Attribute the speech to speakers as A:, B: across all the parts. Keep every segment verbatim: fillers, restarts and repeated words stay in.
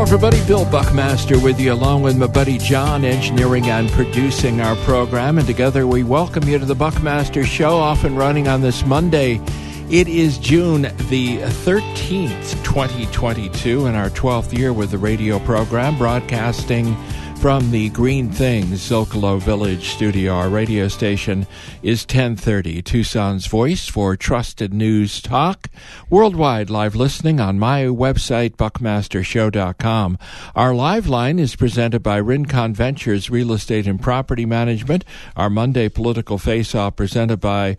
A: everybody. Bill Buckmaster with you, along with my buddy John, engineering and producing our program. And together we welcome you to the Buckmaster Show, off and running on this Monday. It is June the thirteenth, twenty twenty-two, in our twelfth year with the radio program, broadcasting from the Green Things Zocalo Village studio. Our radio station is ten thirty, Tucson's voice for trusted news talk. Worldwide live listening on my website, buckmaster show dot com. Our live line is presented by Rincon Ventures Real Estate and Property Management. Our Monday political face-off presented by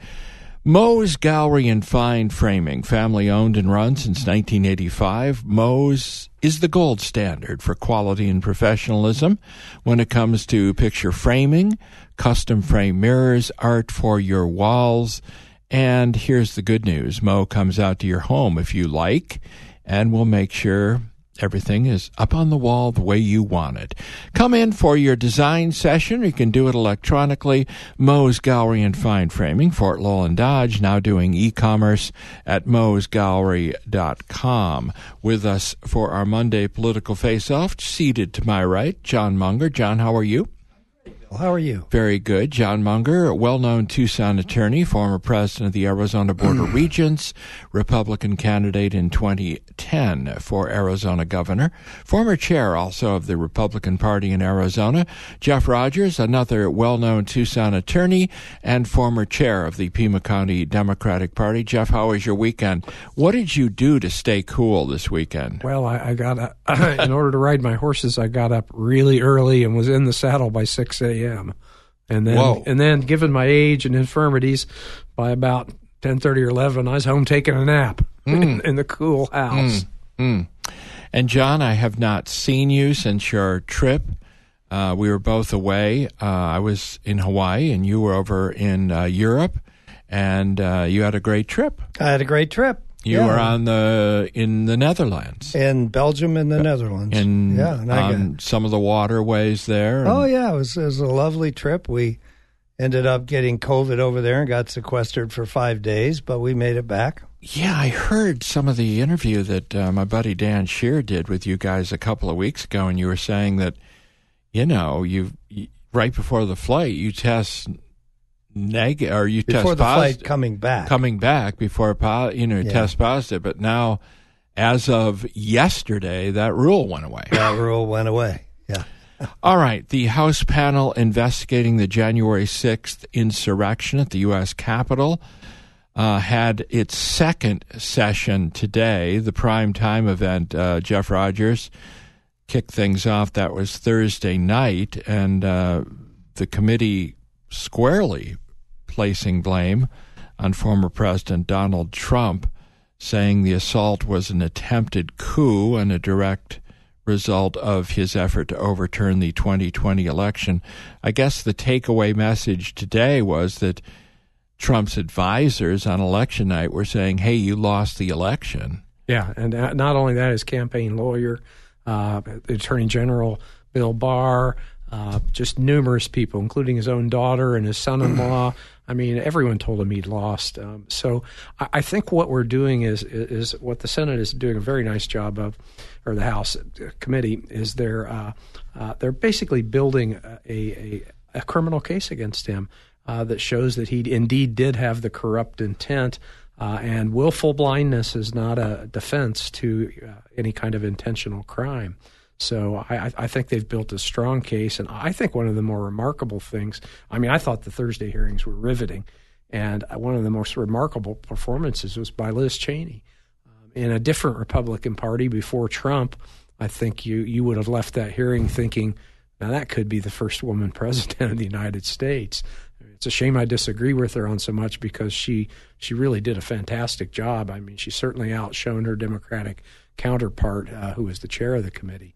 A: Moe's Gallery and Fine Framing, family owned and run since nineteen eighty-five. Moe's is the gold standard for quality and professionalism when it comes to picture framing, custom frame mirrors, art for your walls. And here's the good news. Moe comes out to your home if you like, and we'll make sure everything is up on the wall the way you want it. Come in for your design session. You can do it electronically. Moe's Gallery and Fine Framing, Fort Lowell and Dodge, now doing e-commerce at moes gallery dot com. With us for our Monday political face-off, seated to my right, John Munger. John, how are you?
B: How are you?
A: Very good. John Munger, a well-known Tucson attorney, former president of the Arizona Board of Regents, Republican candidate in twenty ten for Arizona governor, former chair also of the Republican Party in Arizona. Jeff Rogers, another well-known Tucson attorney and former chair of the Pima County Democratic Party. Jeff, how was your weekend? What did you do to stay cool this weekend?
B: Well, I, I got up, in order to ride my horses, I got up really early and was in the saddle by six a.m. And then,
A: Whoa.
B: and then, given my age and infirmities, by about ten thirty or eleven, I was home taking a nap mm. in, in the cool house.
A: Mm. Mm. And John, I have not seen you since your trip. Uh, we were both away. Uh, I was in Hawaii, and you were over in uh, Europe, and uh, you had a great trip.
C: I had a great trip.
A: You
C: yeah.
A: were on the in the Netherlands,
C: in Belgium and the Netherlands,
A: in
C: yeah, and I
A: on
C: got,
A: some of the waterways there. And,
C: oh yeah, it was, it was a lovely trip. We ended up getting COVID over there and got sequestered for five days, but we made it back.
A: Yeah, I heard some of the interview that uh, my buddy Dan Shear did with you guys a couple of weeks ago, and you were saying that, you know, you right before the flight, you test negative, or you
C: before
A: test
C: the
A: positive,
C: flight coming back,
A: coming back before po- you know yeah. test positive. But now, as of yesterday, that rule went away.
C: That rule went away. Yeah.
A: All right. The House panel investigating the January sixth insurrection at the U S Capitol uh, had its second session today. The prime time event, uh, Jeff Rogers kicked things off. That was Thursday night, and uh, the committee squarely placing blame on former President Donald Trump, saying the assault was an attempted coup and a direct result of his effort to overturn the twenty twenty election. I guess the takeaway message today was that Trump's advisors on election night were saying, hey, you lost the election.
B: Yeah, and not only that, his campaign lawyer, uh, Attorney General Bill Barr, Uh, just numerous people, including his own daughter and his son-in-law. I mean, everyone told him he'd lost. Um, so I, I think what we're doing is is what the Senate is doing a very nice job of, or the House committee, is they're uh, uh, they're basically building a, a, a criminal case against him uh, that shows that he indeed did have the corrupt intent. Uh, and willful blindness is not a defense to uh, any kind of intentional crime. So I, I think they've built a strong case, and I think one of the more remarkable things, I mean, I thought the Thursday hearings were riveting, and one of the most remarkable performances was by Liz Cheney. Um, in a different Republican Party before Trump, I think you, you would have left that hearing thinking, now that could be the first woman president of the United States. It's a shame I disagree with her on so much, because she, she really did a fantastic job. I mean, she certainly outshone her Democratic counterpart, uh, who was the chair of the committee.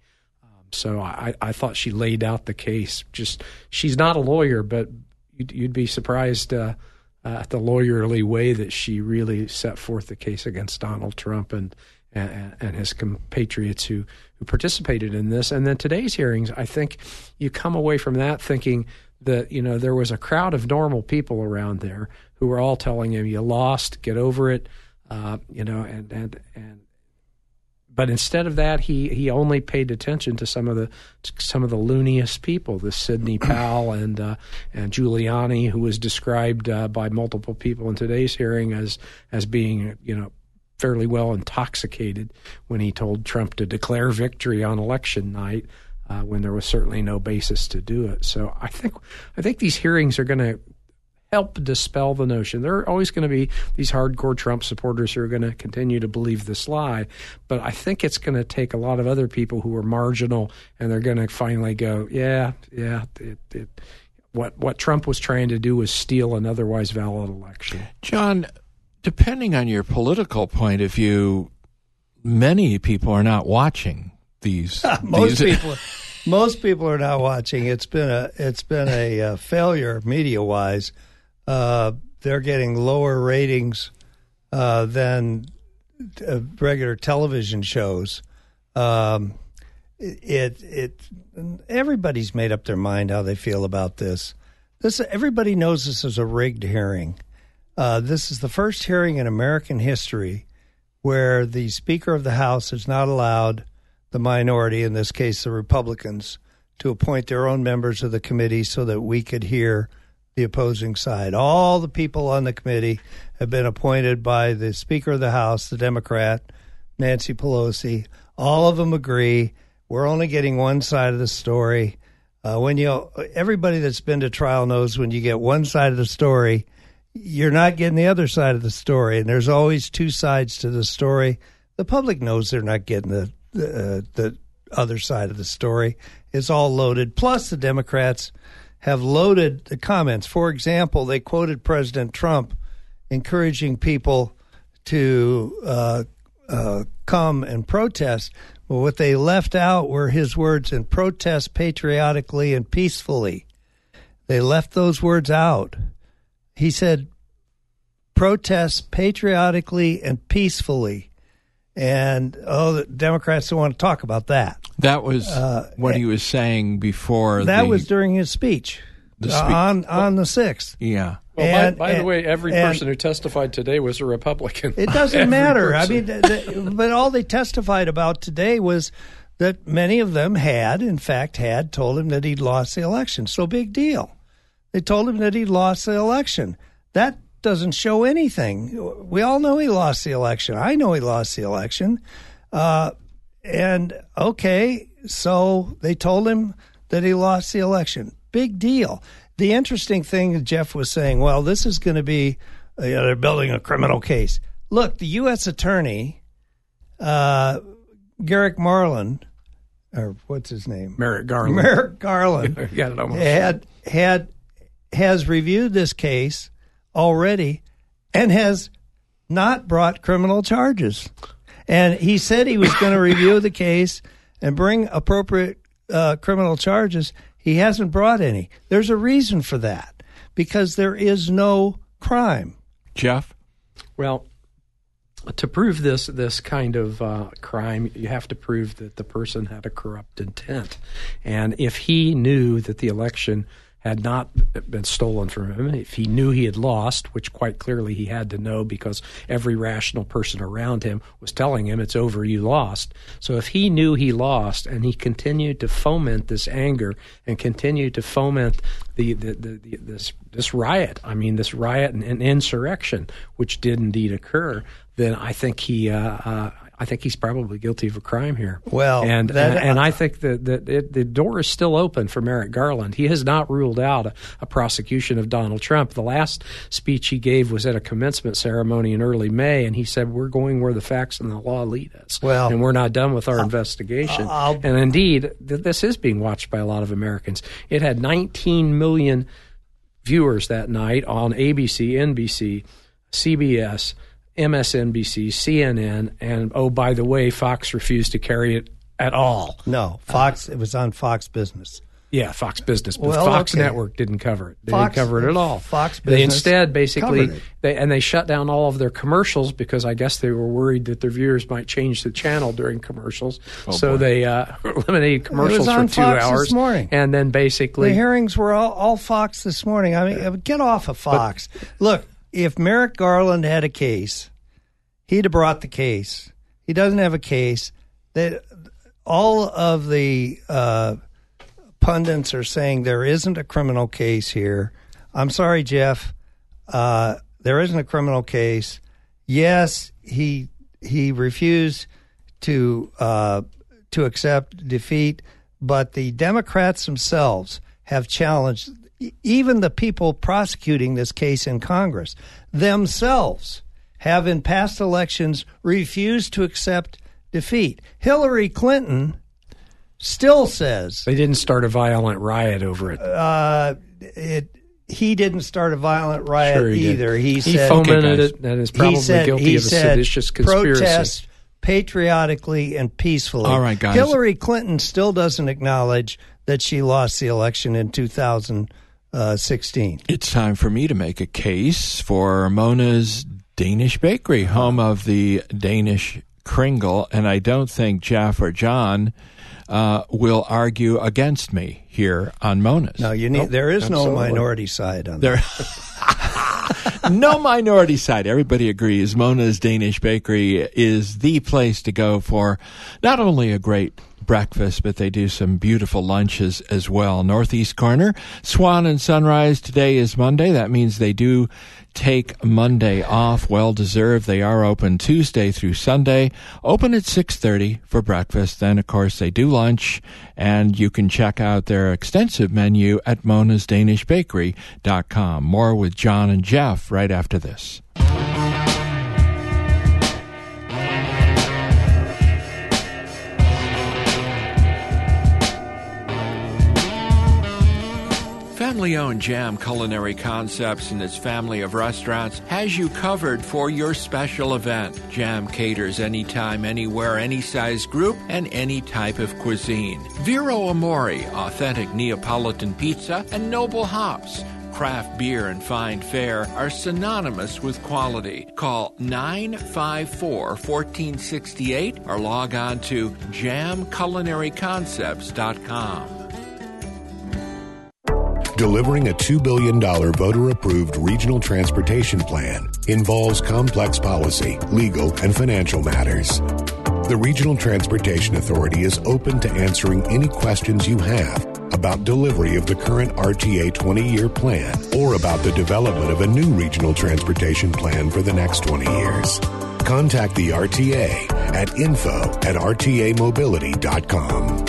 B: So I, I thought she laid out the case. Just she's not a lawyer, but you'd, you'd be surprised uh, uh, at the lawyerly way that she really set forth the case against Donald Trump and and, and his compatriots who, who participated in this. And then today's hearings, I think you come away from that thinking that, you know, there was a crowd of normal people around there who were all telling him, you lost, get over it, uh, you know, and and and. but instead of that, he, he only paid attention to some of the some of the looniest people, the Sidney Powell and uh, and Giuliani, who was described uh, by multiple people in today's hearing as as being, you know, fairly well intoxicated when he told Trump to declare victory on election night, uh, when there was certainly no basis to do it. So I think I think these hearings are going to help dispel the notion. There are always going to be these hardcore Trump supporters who are going to continue to believe this lie, but I think it's going to take a lot of other people who are marginal, and they're going to finally go, yeah, yeah, it, it, what what Trump was trying to do was steal an otherwise valid election.
A: John, depending on your political point of view, many people are not watching these.
C: most
A: these.
C: people, most people are not watching. It's been a it's been a uh, failure media wise. Uh, they're getting lower ratings uh, than uh, regular television shows. Um, it it everybody's made up their mind how they feel about this. This everybody knows this is a rigged hearing. Uh, this is the first hearing in American history where the Speaker of the House has not allowed the minority, in this case the Republicans, to appoint their own members of the committee so that we could hear the opposing side. All the people on the committee have been appointed by the Speaker of the House, the Democrat, Nancy Pelosi. All of them agree we're only getting one side of the story. Uh, when you, everybody that's been to trial knows when you get one side of the story, you're not getting the other side of the story, and there's always two sides to the story. The public knows they're not getting the the, uh, the other side of the story. It's all loaded. Plus, the Democrats have loaded the comments. For example, they quoted President Trump encouraging people to uh, uh, come and protest. But what they left out were his words, and protest patriotically and peacefully. They left those words out. He said, protest patriotically and peacefully. And, oh, the Democrats don't want to talk about that.
A: That was
C: uh,
A: what he was saying before.
C: That
A: the,
C: was during his speech
A: the
C: uh,
A: spe-
C: on, on the sixth.
A: Yeah.
B: Well,
C: and,
B: by, by
C: and,
B: the way, every
C: and,
B: person who testified today was a Republican.
C: It doesn't
B: Every
C: matter.
B: person.
C: I mean, the, the, but all they testified about today was that many of them had, in fact, had told him that he'd lost the election. So big deal. They told him that he'd lost the election. That doesn't show anything. We all know he lost the election. I know he lost the election. Uh, and, okay, so they told him that he lost the election. Big deal. The interesting thing, Jeff was saying, well, this is going to be, uh, you know, they're building a criminal case. Look, the U S attorney, uh, Garrick Marlin, or what's his name?
B: Merrick Garland.
C: Merrick Garland
B: Got it almost.
C: had had has reviewed this case already and has not brought criminal charges. And he said he was going to review the case and bring appropriate uh, criminal charges. He hasn't brought any. There's a reason for that, because there is no crime.
A: Jeff?
B: Well, to prove this this kind of uh, crime, you have to prove that the person had a corrupt intent. And if he knew that the election had not been stolen from him, if he knew he had lost, which quite clearly he had to know because every rational person around him was telling him, it's over, you lost. So if he knew he lost and he continued to foment this anger and continued to foment the, the, the, the this this riot, I mean this riot and, and insurrection, which did indeed occur, then I think he uh, uh, I think he's probably guilty of a crime here.
C: Well,
B: and
C: that,
B: and, and I think that, that it, the door is still open for Merrick Garland. He has not ruled out a, a prosecution of Donald Trump. The last speech he gave was at a commencement ceremony in early May, and he said, we're going where the facts and the law lead us.
C: Well,
B: and we're not done with our I'll, investigation. I'll, and indeed, th- this is being watched by a lot of Americans. It had nineteen million viewers that night on A B C, N B C, C B S, M S N B C, C N N, and, oh, by the way, Fox refused to carry it at all.
C: No, Fox, uh, it was on Fox Business.
B: Yeah, Fox Business, but
C: well,
B: Fox
C: okay.
B: Network didn't cover it. They
C: Fox,
B: didn't cover it at all.
C: Fox Business
B: They instead basically, they, and they shut down all of their commercials because I guess they were worried that their viewers might change the channel during commercials. Oh, so boy. they uh, eliminated commercials for two
C: Fox
B: hours.
C: This morning.
B: And then basically...
C: The hearings were all, all Fox this morning. I mean, get off of Fox. But, look, if Merrick Garland had a case, he'd have brought the case. He doesn't have a case. They, all of the uh, pundits are saying there isn't a criminal case here. I'm sorry, Jeff. Uh, there isn't a criminal case. Yes, he he refused to uh, to accept defeat, but the Democrats themselves have challenged, even the people prosecuting this case in Congress themselves have in past elections refused to accept defeat. Hillary Clinton still says
B: they didn't start a violent riot over it.
C: Uh, it he didn't start a violent riot
B: sure he
C: either.
B: Did.
C: He,
B: he
C: said
B: fomented it and is probably
C: said,
B: guilty of a seditious conspiracy.
C: Protest patriotically and peacefully.
A: All right, guys.
C: Hillary Clinton still doesn't acknowledge that she lost the election in two thousand sixteen.
A: It's time for me to make a case for Mona's Danish Bakery, home of the Danish Kringle, and I don't think Jeff or John uh, will argue against me here on Mona's.
C: No, you need. Oh, there is absolutely. no minority side on
A: there. No minority side. Everybody agrees Mona's Danish Bakery is the place to go for not only a great breakfast, but they do some beautiful lunches as well. Northeast corner, Swan and Sunrise. Today is Monday. That means they do take Monday off. Well deserved. They are open Tuesday through Sunday. Open at six thirty for breakfast. Then, of course, they do lunch, and you can check out their extensive menu at monas danish bakery dot com. More with John and Jeff right after this. Family-owned Jam Culinary Concepts and its family of restaurants has you covered for your special event. Jam caters anytime, anywhere, any size group, and any type of cuisine. Vero Amore, authentic Neapolitan pizza, and Noble Hops. Craft beer and fine fare are synonymous with quality. Call nine five four, one four six eight or log on to jam culinary concepts dot com.
D: Delivering a two billion dollars voter-approved regional transportation plan involves complex policy, legal, and financial matters. The Regional Transportation Authority is open to answering any questions you have about delivery of the current R T A twenty-year plan or about the development of a new regional transportation plan for the next twenty years. Contact the R T A at info at r t a mobility dot com.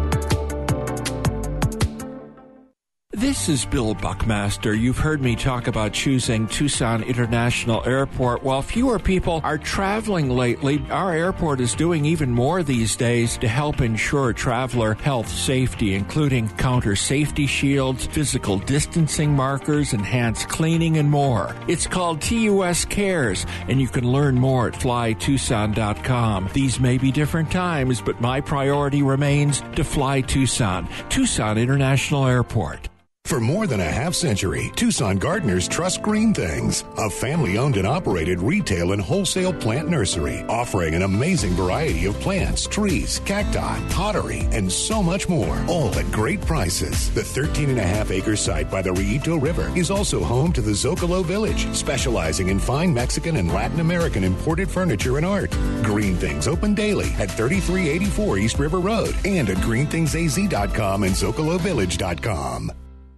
A: This is Bill Buckmaster. You've heard me talk about choosing Tucson International Airport. While fewer people are traveling lately, our airport is doing even more these days to help ensure traveler health safety, including counter safety shields, physical distancing markers, enhanced cleaning, and more. It's called T U S Cares, and you can learn more at fly tucson dot com. These may be different times, but my priority remains to fly Tucson. Tucson International Airport.
D: For more than a half century, Tucson gardeners trust Green Things, a family-owned and operated retail and wholesale plant nursery, offering an amazing variety of plants, trees, cacti, pottery, and so much more, all at great prices. The thirteen and a half acre site by the Rillito River is also home to the Zocalo Village, specializing in fine Mexican and Latin American imported furniture and art. Green Things open daily at thirty-three eighty-four East River Road and at green things a z dot com and zocalo village dot com.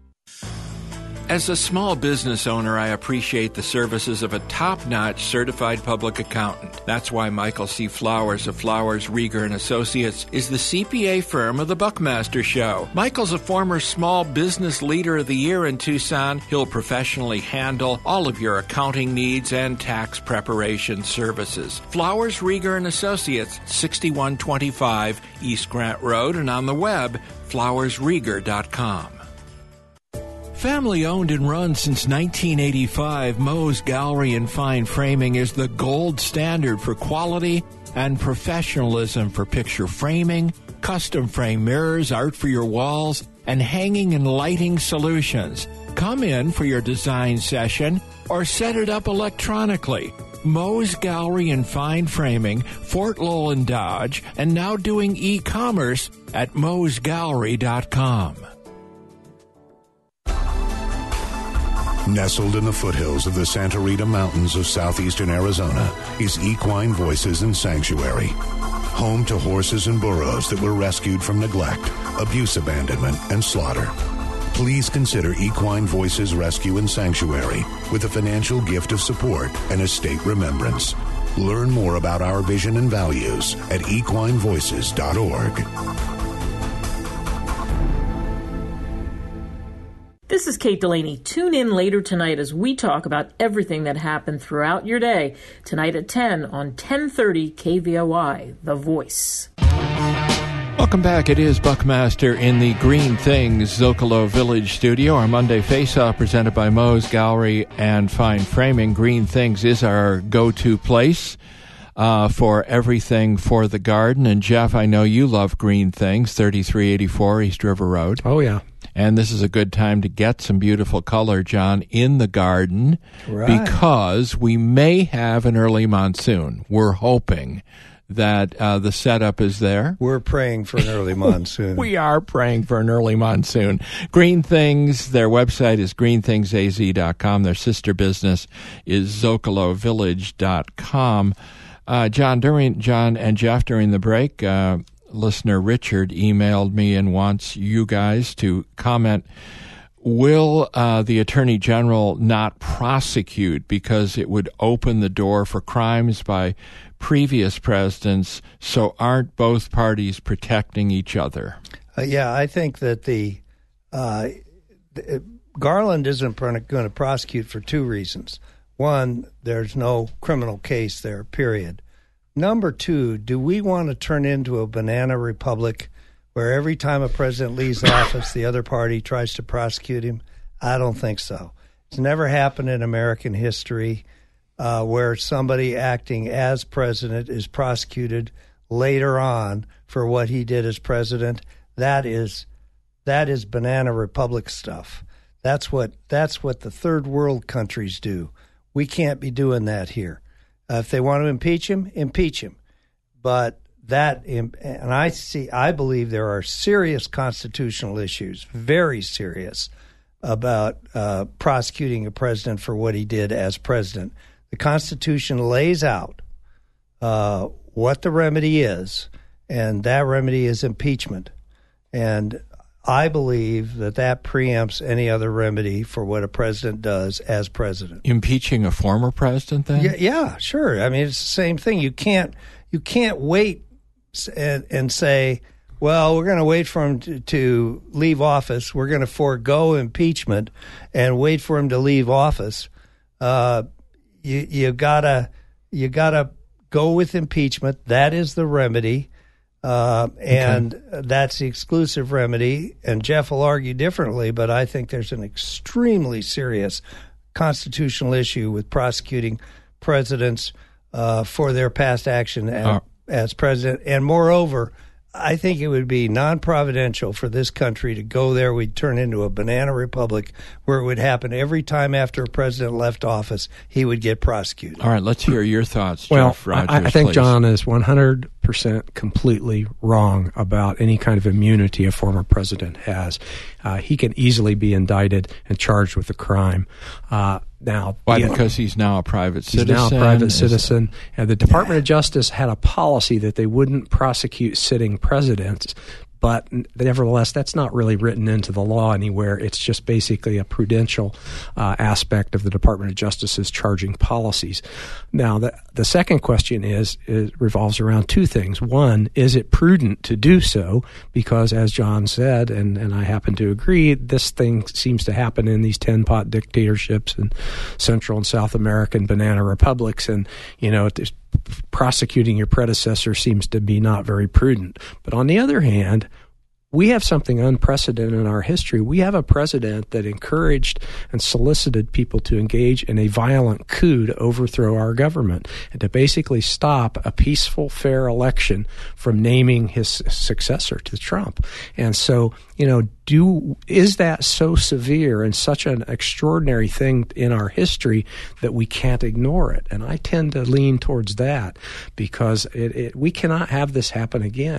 A: As a small business owner, I appreciate the services of a top-notch certified public accountant. That's why Michael C. Flowers of Flowers, Rieger and Associates is the C P A firm of the Buckmaster Show. Michael's a former Small Business Leader of the Year in Tucson. He'll professionally handle all of your accounting needs and tax preparation services. Flowers, Rieger and Associates, sixty-one twenty-five East Grant Road, and on the web, flowers rieger dot com. Family owned and run since nineteen eighty-five, Moe's Gallery and Fine Framing is the gold standard for quality and professionalism for picture framing, custom frame mirrors, art for your walls, and hanging and lighting solutions. Come in for your design session or set it up electronically. Moe's Gallery and Fine Framing, Fort Lowell and Dodge, and now doing e-commerce at moes gallery dot com.
D: Nestled in the foothills of the Santa Rita Mountains of southeastern Arizona is Equine Voices and Sanctuary. home to horses and burros that were rescued from neglect, abuse, abandonment, and slaughter. Please consider Equine Voices Rescue and Sanctuary with a financial gift of support and estate remembrance. Learn more about our vision and values at equine voices dot org.
E: This is Kate Delaney. Tune in later tonight as we talk about everything that happened throughout your day. Tonight at ten on ten thirty K V O I, The Voice.
A: Welcome back. It is Buckmaster in the Green Things Zocalo Village studio. Our Monday Face-Off presented by Moe's Gallery and Fine Framing. Green Things is our go-to place uh, for everything for the garden. And Jeff, I know you love Green Things, thirty-three eighty-four East River Road.
B: Oh, yeah.
A: And this is a good time to get some beautiful color, John, in the garden,
C: Right.
A: because we may have an early monsoon. We're hoping that uh, the setup is there.
C: We're praying for an early monsoon.
A: We are praying for an early monsoon. Green Things, their website is green things a z dot com. Their sister business is zocalo village dot com. Uh, John, during John and Jeff, during the break, uh, listener Richard emailed me and wants you guys to comment. Will uh, the Attorney General not prosecute because it would open the door for crimes by previous presidents? So aren't both parties protecting each other?
C: Uh, yeah, I think that the uh, Garland isn't going to prosecute for two reasons. One, there's no criminal case there, period. Number two, do we want to turn into a banana republic where every time a president leaves office, the other party tries to prosecute him? I don't think so. It's never happened in American history uh, where somebody acting as president is prosecuted later on for what he did as president. That is that is banana republic stuff. That's what that's what the third world countries do. We can't be doing that here. Uh, if they want to impeach him, impeach him. But that, and I see, I believe there are serious constitutional issues, very serious, about uh, prosecuting a president for what he did as president. The Constitution lays out uh, what the remedy is, and that remedy is impeachment. And I believe that that preempts any other remedy for what a president does as president.
A: Impeaching a former president, then?
C: Yeah, yeah, sure. I mean, it's the same thing. You can't you can't wait and, and say, well, we're going to wait for him to, to leave office. We're going to forego impeachment and wait for him to leave office. Uh, you you gotta you gotta go with impeachment. That is the remedy. Uh, and okay. That's the exclusive remedy, and Jeff will argue differently, but I think there's an extremely serious constitutional issue with prosecuting presidents uh, for their past action as, uh, as president. And moreover, I think it would be non-providential for this country to go there. We'd turn into a banana republic where it would happen every time after a president left office, he would get prosecuted.
A: All right, let's hear your thoughts,
B: well,
A: Jeff Rogers,
B: I, I think
A: please.
B: John is one hundred percent completely wrong about any kind of immunity a former president has. Uh, he can easily be indicted and charged with a crime. Uh, Now,
A: Why?
B: Yeah,
A: because he's now a private
B: he's
A: citizen?
B: He's now a private
A: Is
B: citizen. And the Department of Justice had a policy that they wouldn't prosecute sitting presidents. But nevertheless, that's not really written into the law anywhere. It's just basically a prudential uh, aspect of the Department of Justice's charging policies. Now, the, the second question is, is revolves around two things. One, is it prudent to do so? Because as John said, and, and I happen to agree, this thing seems to happen in these ten-pot dictatorships and Central and South American banana republics. And, you know, there's prosecuting your predecessor seems to be not very prudent. But on the other hand, we have something unprecedented in our history. We have a president that encouraged and solicited people to engage in a violent coup to overthrow our government and to basically stop a peaceful, fair election from naming his successor to Trump. And so, you know, do is that so severe and such an extraordinary thing in our history that we can't ignore it? And I tend to lean towards that because it, it, we cannot have this happen again.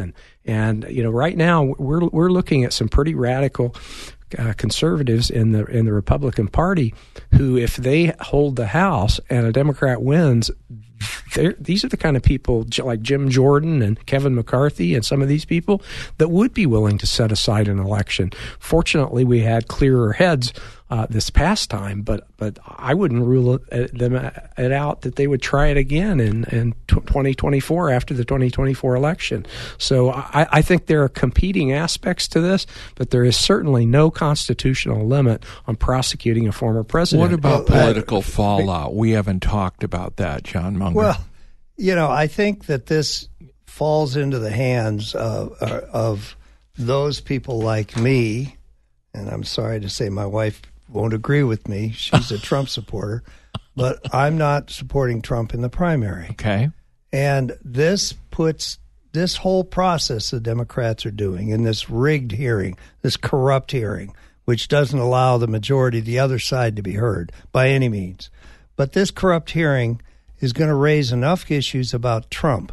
B: And, you know, right now we're we're looking at some pretty radical uh, conservatives in the in the Republican Party who, if they hold the House and a Democrat wins, these are the kind of people like Jim Jordan and Kevin McCarthy and some of these people that would be willing to set aside an election. Fortunately, we had clearer heads uh, this past time, but but I wouldn't rule it, them it out that they would try it again in, in twenty twenty-four after the twenty twenty-four election. So I, I think there are competing aspects to this, but there is certainly no constitutional limit on prosecuting a former president.
A: What about well, political uh, fallout? We haven't talked about that, John Munger.
C: Well, you know, I think that this falls into the hands of, of those people like me, and I'm sorry to say my wife won't agree with me. She's a Trump supporter, but I'm not supporting Trump in the primary.
A: Okay.
C: And this puts this whole process the Democrats are doing in this rigged hearing, this corrupt hearing, which doesn't allow the majority of the other side to be heard by any means. But this corrupt hearing is going to raise enough issues about Trump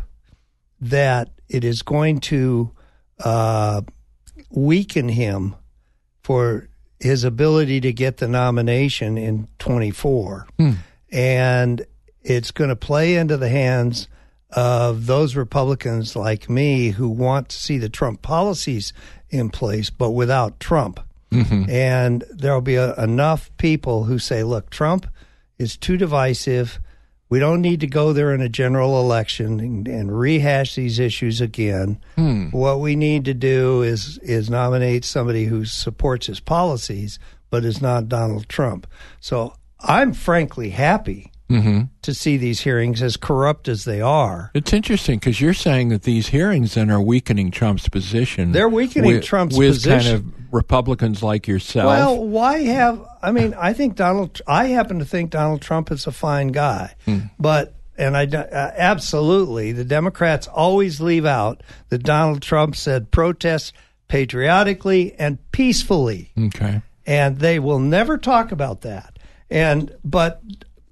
C: that it is going to uh, weaken him for his ability to get the nomination in twenty-four. Hmm. And it's going to play into the hands of those Republicans like me who want to see the Trump policies in place, but without Trump. Mm-hmm. And there will be a, enough people who say, look, Trump is too divisive. We don't need to go there in a general election and, and rehash these issues again. Hmm. What we need to do is is nominate somebody who supports his policies, but is not Donald Trump. So I'm frankly happy mm-hmm. to see these hearings, as corrupt as they are.
A: It's interesting because you're saying that these hearings then are weakening Trump's position.
C: They're weakening
A: with,
C: Trump's
A: with
C: position.
A: With kind of Republicans like yourself.
C: Well, why have, I mean, I think Donald, I happen to think Donald Trump is a fine guy. Hmm. But, and I, uh, absolutely, the Democrats always leave out that Donald Trump said protest patriotically and peacefully.
A: Okay.
C: And they will never talk about that. And, but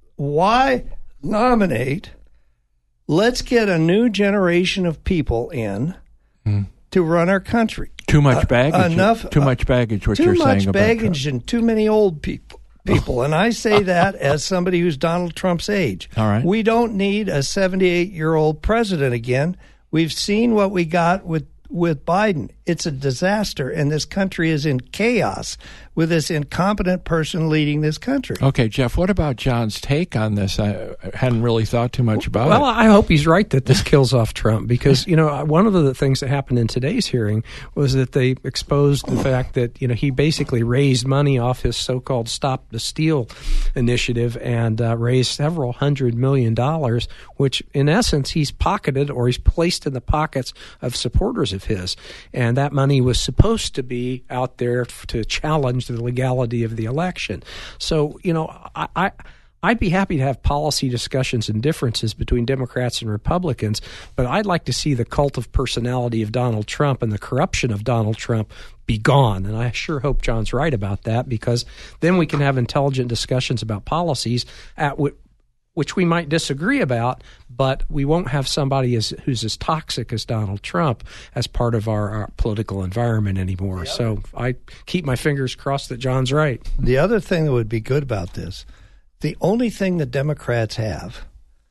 C: why nominate? Let's get a new generation of people in hmm. to run our country.
A: Too much baggage.
C: Uh, enough.
A: Too much baggage. What
C: too
A: you're
C: much
A: saying about
C: baggage
A: Trump.
C: and too many old people. People, and I say that as somebody who's Donald Trump's age.
A: All right.
C: We don't need a seventy-eight-year-old president again. We've seen what we got with with Biden. It's a disaster, and this country is in chaos with this incompetent person leading this country.
A: Okay, Jeff, what about John's take on this? I hadn't really thought too much about
B: well,
A: it.
B: Well, I hope he's right that this kills off Trump because, you know, one of the things that happened in today's hearing was that they exposed the fact that, you know, he basically raised money off his so-called Stop the Steal initiative and uh, raised several hundred million dollars, which in essence he's pocketed or he's placed in the pockets of supporters of his. And that money was supposed to be out there to challenge the legality of the election. So, you know, I, I, I'd be happy to have policy discussions and differences between Democrats and Republicans, but I'd like to see the cult of personality of Donald Trump and the corruption of Donald Trump be gone. And I sure hope John's right about that, because then we can have intelligent discussions about policies at w- which we might disagree about, but we won't have somebody as, who's as toxic as Donald Trump as part of our, our political environment anymore. Yep. So I keep my fingers crossed that John's right.
C: The other thing that would be good about this, the only thing the Democrats have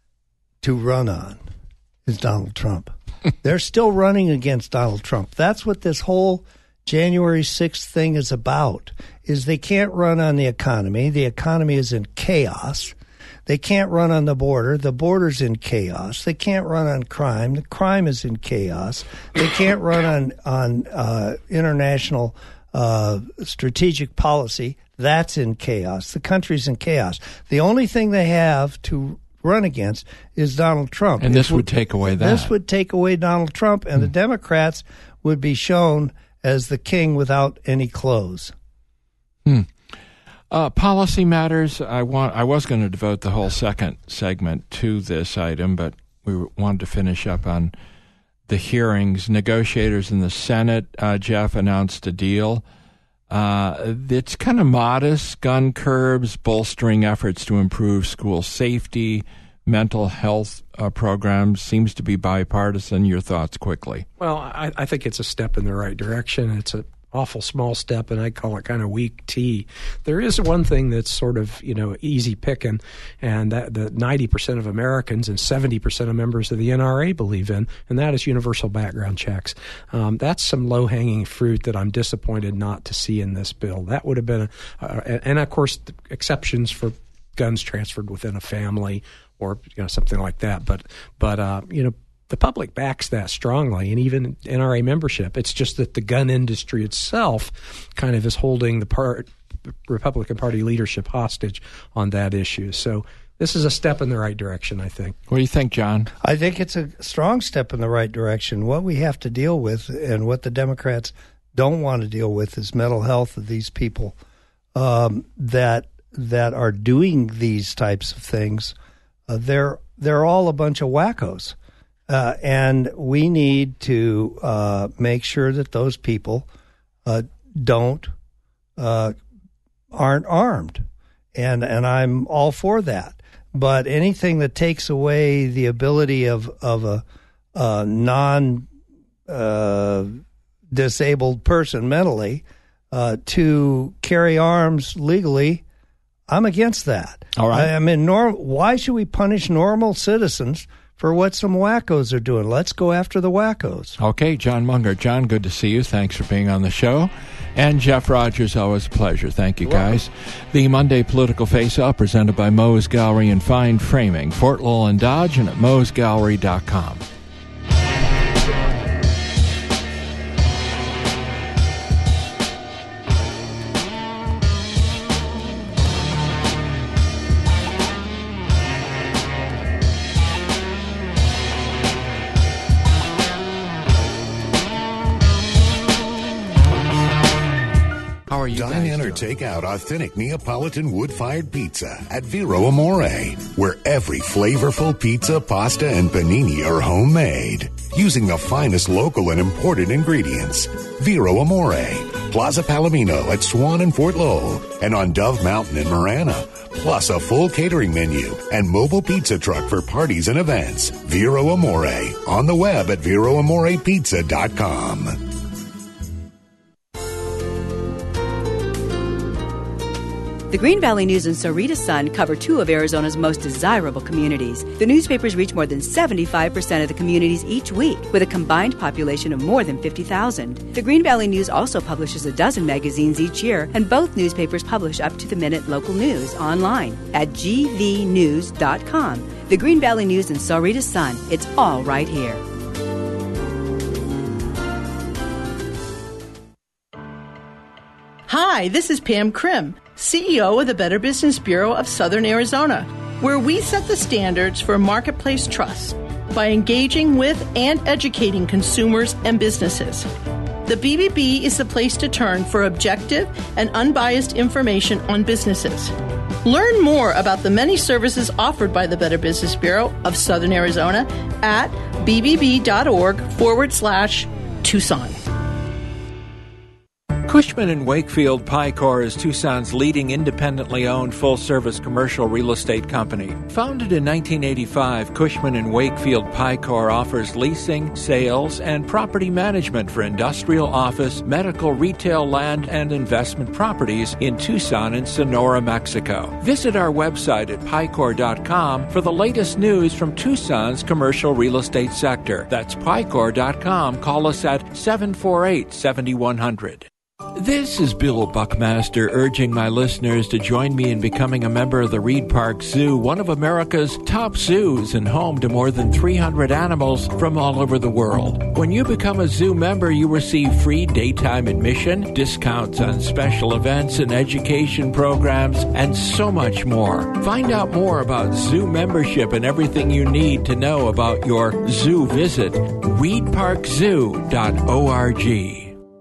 C: to run on is Donald Trump. They're still running against Donald Trump. That's what this whole January sixth thing is about, is they can't run on the economy. The economy is in chaos. They can't run on the border. The border's in chaos. They can't run on crime. The crime is in chaos. They can't run on on uh, international uh, strategic policy. That's in chaos. The country's in chaos. The only thing they have to run against is Donald Trump.
A: And this would take away that.
C: This would take away Donald Trump, and mm. the Democrats would be shown as the king without any clothes.
A: Hmm. Uh, policy matters. I want. I was going to devote the whole second segment to this item, but we wanted to finish up on the hearings. Negotiators in the Senate, uh, Jeff, announced a deal. Uh, it's kind of modest. Gun curbs, bolstering efforts to improve school safety, mental health uh, program seems to be bipartisan. Your thoughts quickly.
B: Well, I, I think it's a step in the right direction. It's an awful small step, and I call it kind of weak tea. There is one thing that's sort of, you know, easy picking, and that the ninety percent of Americans and seventy percent of members of the N R A believe in, and that is universal background checks. Um, that's some low-hanging fruit that I'm disappointed not to see in this bill. That would have been, a, uh, and of course, the exceptions for guns transferred within a family or, you know, something like that. But, but uh, you know, the public backs that strongly, and even N R A membership. It's just that the gun industry itself kind of is holding the part, Republican Party leadership hostage on that issue. So this is a step in the right direction, I think.
A: What do you think, John?
C: I think it's a strong step in the right direction. What we have to deal with, and what the Democrats don't want to deal with, is mental health of these people um, that that are doing these types of things. Uh, they're they're all a bunch of wackos. Uh, and we need to uh, make sure that those people uh, don't uh, aren't armed, and and I'm all for that. But anything that takes away the ability of of a, a non uh, disabled person mentally uh, to carry arms legally, I'm against that.
A: All right.
C: I, I mean, norm, why should we punish normal citizens for what some wackos are doing? Let's go after the wackos.
A: Okay, John Munger. John, good to see you. Thanks for being on the show. And Jeff Rogers, always a pleasure. Thank you, guys. The Monday Political Face-Off presented by Moe's Gallery and Fine Framing, Fort Lowell and Dodge, and at moes gallery dot com.
D: Dine in or take out authentic Neapolitan wood-fired pizza at Vero Amore, where every flavorful pizza, pasta, and panini are homemade, using the finest local and imported ingredients. Vero Amore, Plaza Palomino at Swan and Fort Lowell, and on Dove Mountain in Marana, plus a full catering menu and mobile pizza truck for parties and events. Vero Amore, on the web at vero amore pizza dot com.
F: The Green Valley News and Sahuarita Sun cover two of Arizona's most desirable communities. The newspapers reach more than seventy-five percent of the communities each week, with a combined population of more than fifty thousand. The Green Valley News also publishes a dozen magazines each year, and both newspapers publish up-to-the-minute local news online at g v news dot com. The Green Valley News and Sahuarita Sun, it's all right here.
G: Hi, this is Pam Krim, C E O of the Better Business Bureau of Southern Arizona, where we set the standards for marketplace trust by engaging with and educating consumers and businesses. The B B B is the place to turn for objective and unbiased information on businesses. Learn more about the many services offered by the Better Business Bureau of Southern Arizona at bbb.org forward slash Tucson.
A: Cushman and Wakefield Picor is Tucson's leading independently owned full-service commercial real estate company. Founded in nineteen eighty-five, Cushman and Wakefield Picor offers leasing, sales, and property management for industrial, office, medical, retail, land, and investment properties in Tucson and Sonora, Mexico. Visit our website at picor dot com for the latest news from Tucson's commercial real estate sector. That's picor dot com. Call us at seven four eight, seven one zero zero. This is Bill Buckmaster urging my listeners to join me in becoming a member of the Reed Park Zoo, one of America's top zoos and home to more than three hundred animals from all over the world. When you become a zoo member, you receive free daytime admission, discounts on special events and education programs, and so much more. Find out more about zoo membership and everything you need to know about your zoo visit. reed park zoo dot org.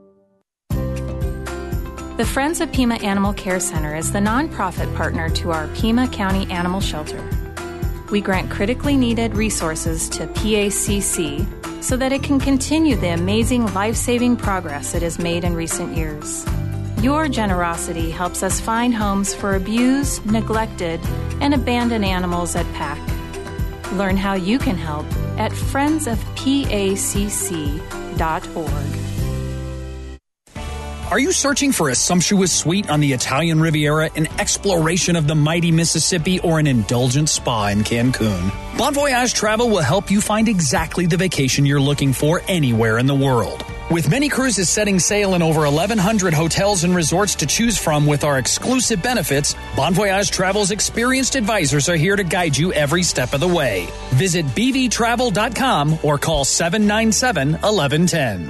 H: The Friends of Pima Animal Care Center is the nonprofit partner to our Pima County Animal Shelter. We grant critically needed resources to P A C C so that it can continue the amazing life-saving progress it has made in recent years. Your generosity helps us find homes for abused, neglected, and abandoned animals at P A C. Learn how you can help at friends of P A C C dot org.
I: Are you searching for a sumptuous suite on the Italian Riviera, an exploration of the mighty Mississippi, or an indulgent spa in Cancun? Bon Voyage Travel will help you find exactly the vacation you're looking for anywhere in the world. With many cruises setting sail in over eleven hundred hotels and resorts to choose from with our exclusive benefits, Bon Voyage Travel's experienced advisors are here to guide you every step of the way. Visit b v travel dot com or call seven nine seven, one one one zero.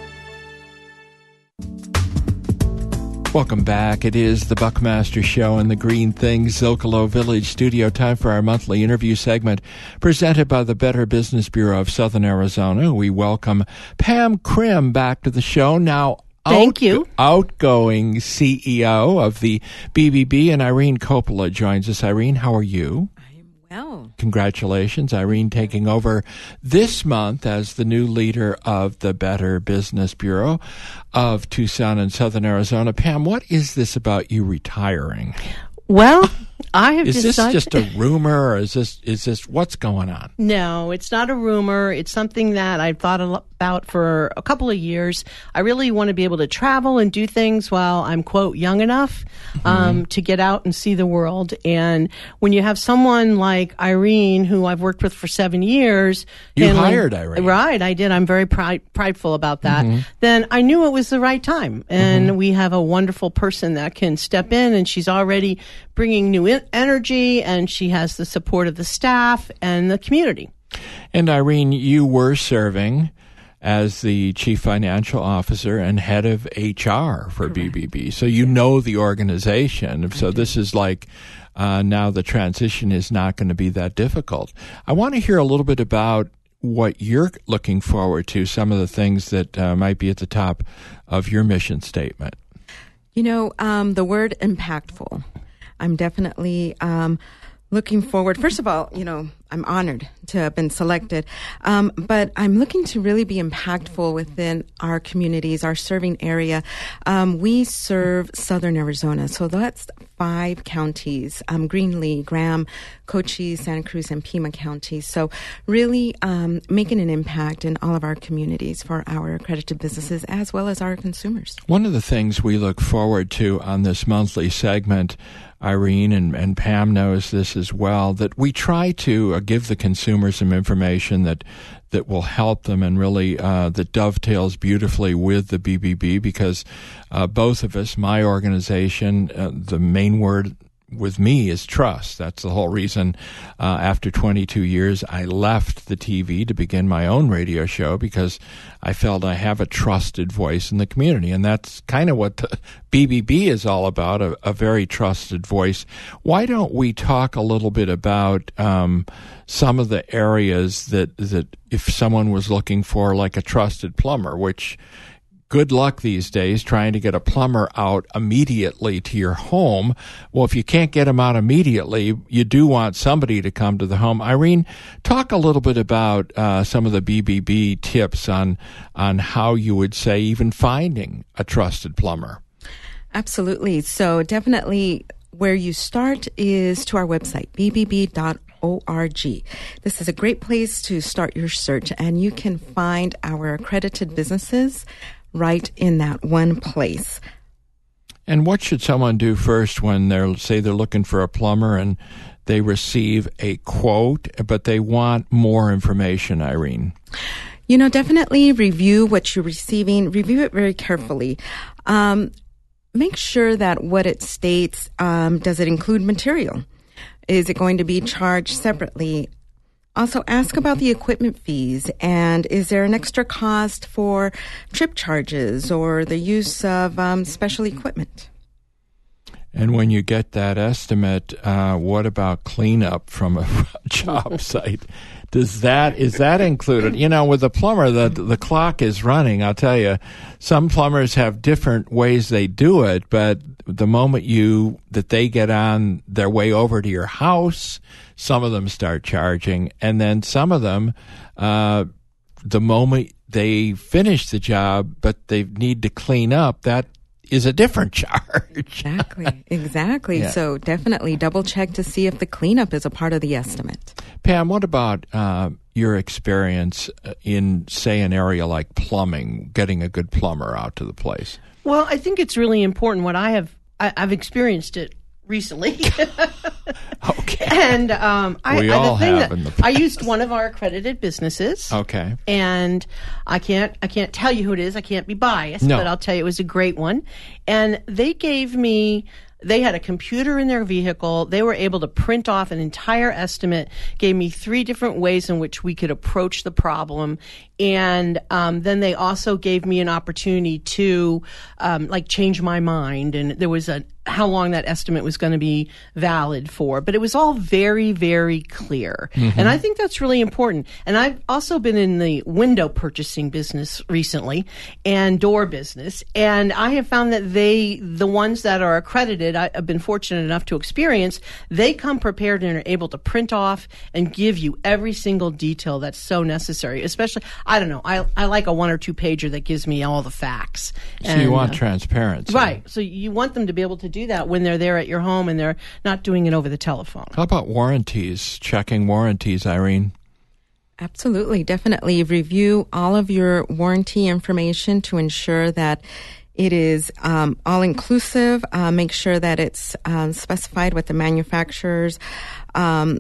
A: Welcome back. It is the Buckmaster Show in the Green Things Zilkalo Village studio. Time for our monthly interview segment presented by the Better Business Bureau of Southern Arizona. We welcome Pam Krim back to the show. Now,
G: Thank
A: out-
G: you.
A: outgoing C E O of the B B B, and Irene Coppola joins us. Irene, how are you?
J: Well,
A: Congratulations, Irene, taking over this month as the new leader of the Better Business Bureau of Tucson and Southern Arizona. Pam, what is this about you retiring?
G: Well, I have
A: Is
G: decided.
A: this just a rumor, or is this is this what's going on?
G: No, it's not a rumor. It's something that I've thought a lo- about for a couple of years. I really want to be able to travel and do things while I'm, quote, young enough um, to get out and see the world. And when you have someone like Irene, who I've worked with for seven years.
A: You
G: handling-
A: hired Irene.
G: Right, I did. I'm very pride, prideful about that. Then I knew it was the right time. And we have a wonderful person that can step in, and she's already bringing new en- energy, and she has the support of the staff and the community.
A: And Irene, you were serving as the chief financial officer and head of H R for B B B. So you know the organization. So this is like uh, now the transition is not going to be that difficult. I want to hear a little bit about what you're looking forward to, some of the things that uh, might be at the top of your mission statement.
J: you know, um, the word impactful. I'm definitely um, looking forward. First of all, you know, I'm honored to have been selected, um, but I'm looking to really be impactful within our communities, our serving area. Um, we serve Southern Arizona, so that's five counties, um, Greenlee, Graham, Cochise, Santa Cruz, and Pima counties. So really um, making an impact in all of our communities for our accredited businesses as well as our consumers.
A: One of the things we look forward to on this monthly segment, Irene, and, and Pam knows this as well, that we try to uh, give the consumer some information that that will help them and really uh, that dovetails beautifully with the B B B, because uh, both of us, my organization, uh, the main word with me is trust. That's the whole reason uh, after twenty-two years I left the T V to begin my own radio show, because I felt I have a trusted voice in the community. And that's kind of what the B B B is all about, a, a very trusted voice. Why don't we talk a little bit about um, some of the areas that, that if someone was looking for like a trusted plumber, which good luck these days trying to get a plumber out immediately to your home. Well, if you can't get them out immediately, you do want somebody to come to the home. Irene, talk a little bit about uh, some of the B B B tips on on how you would say even finding a trusted plumber.
J: Absolutely. So definitely where you start is to our website, b b b dot org. This is a great place to start your search, and you can find our accredited businesses right in that one place.
A: And what should someone do first when they're, say they're looking for a plumber and they receive a quote, but they want more information, Irene?
J: You know, definitely review what you're receiving. Review it very carefully. Um, make sure that what it states, um, does it include material? Is it going to be charged separately? Also, ask about the equipment fees, and is there an extra cost for trip charges or the use of um, special equipment?
A: And when you get that estimate, uh, what about cleanup from a job site? Does that is that included? You know, with a plumber, the the clock is running. I'll tell you, some plumbers have different ways they do it, but the moment you that they get on their way over to your house, some of them start charging, and then some of them, uh, the moment they finish the job, but they need to clean up, that is a different charge.
J: Exactly, exactly.
A: Yeah.
J: So definitely double check to see if the cleanup is a part of the estimate.
A: Pam, what about uh, your experience in, say, an area like plumbing, getting a good plumber out to the place?
G: Well, I think it's really important. What I have, I, I've experienced it recently.
A: Okay.
G: And um, I,
A: we
G: I,
A: all
G: the thing
A: have
G: that,
A: in the past.
G: I used one of our accredited businesses.
A: Okay.
G: And I can't, I can't tell you who it is. I can't be biased,
A: No.
G: but I'll tell you it was a great one. And they gave me. They had a computer in their vehicle. They were able to print off an entire estimate, gave me three different ways in which we could approach the problem. And um, then they also gave me an opportunity to um, like change my mind. And there was a how long that estimate was going to be valid for. But it was all very, very clear. Mm-hmm. And I think that's really important. And I've also been in the window purchasing business recently and door business. And I have found that they, the ones that are accredited, I've been fortunate enough to experience, they come prepared and are able to print off and give you every single detail that's so necessary. Especially, I don't know, I, I like a one or two pager that gives me all the facts.
A: So
G: and,
A: you want
G: uh,
A: transparency.
G: Right. So you want them to be able to do that when they're there at your home and they're not doing it over the telephone.
A: How about warranties, checking warranties, Irene?
J: Absolutely, definitely. Review all of your warranty information to ensure that it is um, all-inclusive. Uh, make sure that it's um, specified what the manufacturers um,